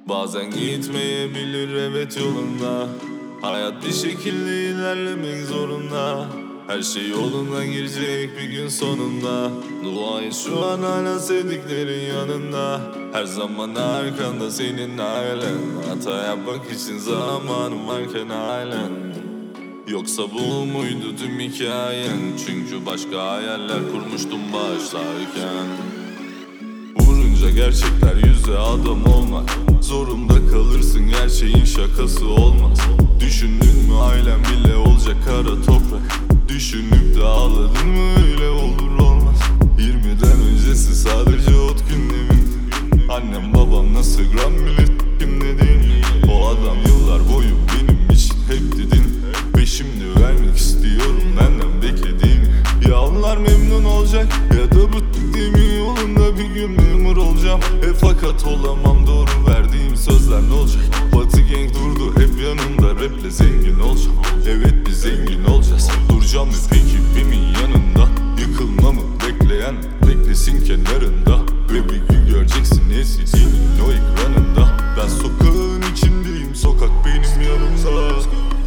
Bazen gitmeyebilir evet yolunda. Hayat bir şekilde ilerlemek zorunda. Her şey yoluna girecek bir gün sonunda. Dua et şu an hala sevdiklerin yanında. Her zaman arkanda senin ailen. Hata yapmak için zamanın varken ailen. Yoksa bu muydu tüm hikayen? Çünkü başka hayaller kurmuştum başlarken. Vurunca gerçekler yüze adam olmak zorunda kalırsın, gerçeğin şakası olmaz. Düşündün mü ailem bile olacak kara toprak. Düşünüp de ağladın mı öyle olur olmaz. 20'den öncesi sadece ot günlemin. Annem babam nasıl gram bile kimde değil. O adam yıllar boyu benim için hep dedin. Ve şimdi vermek istiyorum benden beklediğini. Ya onlar memnun olacak ya da bıktık demin yolunda bir gün memur olacağım. Fakat olamam doğru verdiğim sözler ne olacak? Batı gang durdu hep yanımda, raple zengin olacağım. Evet biz zengin olacağız, duracağım hep ekibimin yanında. Yıkılmamı bekleyen beklesin kenarında. Ve bir gün göreceksin ezildiğinin o ekranında. Ben sokağın içindeyim, sokak benim yanımda.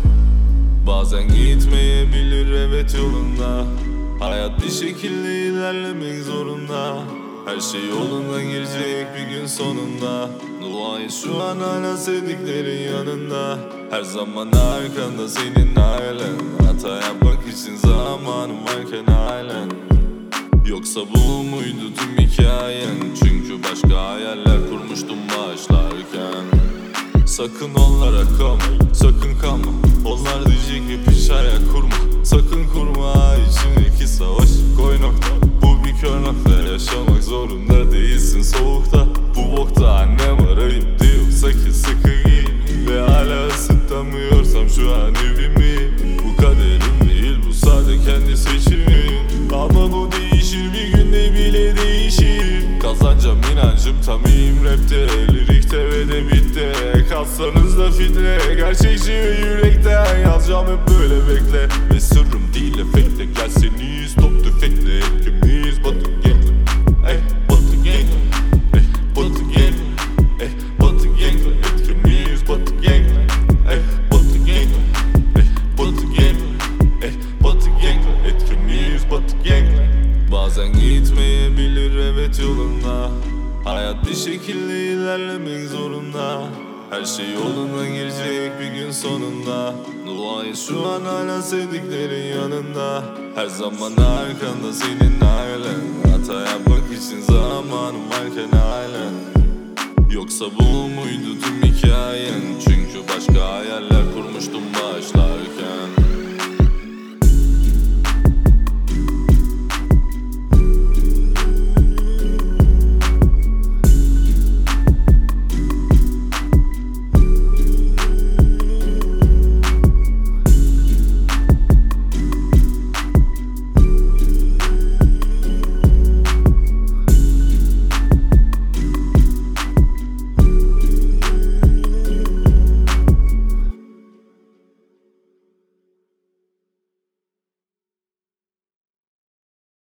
Bazen gitmeyebilir evet yolunda. Hayat bir şekilde ilerlemek zorunda. Her şey yoluna girecek bir gün sonunda. Dua et şu an hala sevdiklerin yanında. Her zaman arkanda senin ailen. Hata yapmak için zamanın varken ailen. Yoksa bu muydu tüm hikayen? Çünkü başka hayaller kurmuştum başlarken. Sakın onlara kalma, sakın kalma. Onlar diyecek hep hiç hayal kurma. Sakın kurma, içindeki savaş koy nokta. Bu bir kör nokta, yaşamak zorunda değilsin soğukta. Bu bokta annem arayıp diyorsa ki sıkı giyin. Ve hala ısıtamıyorsam şu an evimi. Bu kaderim değil, bu sadece kendi seçimim. Ama bu değişir bir günde bile değişir. Kazanacağım inancım tam iyiyim rapte, lirikte ve de bitte. Kalsanız da filtre, gerçekçi ve yürekten yazacağım hep böyle bekle. Ve sırrım değil efekte, gelseniz top tüfekle. Hepimiz batı gang, ey batı gang, ey batı gang, ey batı gang. Hepimiz batı gang, ey batı gang, ey batı gang, ey batı gang. Hepimiz batı gang. Bazen gitmeyebilir evet yolunda. Hayat bir şekilde ilerlemek zorunda. Her şey yoluna girecek bir gün sonunda. Dua et şu an hala sevdiklerin yanında. Her zaman arkanda senin ailen. Hata yapmak için zamanın varken ailen. Yoksa bu muydu tüm hikayen? Çünkü başka hayaller kurmuştum başlarken.